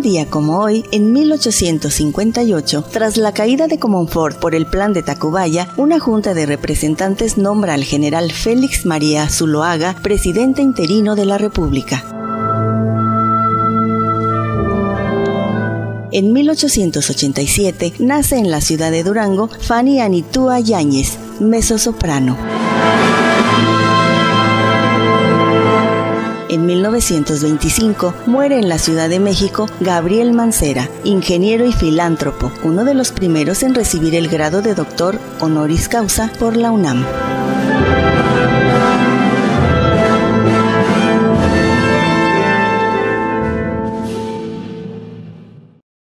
día como hoy, en 1858, tras la caída de Comonfort por el Plan de Tacubaya, una junta de representantes nombra al general Félix María Zuloaga presidente interino de la República. En 1887 nace en la ciudad de Durango Fanny Anitúa Yáñez, mezzosoprano. En 1925 muere en la Ciudad de México Gabriel Mancera, ingeniero y filántropo, uno de los primeros en recibir el grado de doctor honoris causa por la UNAM.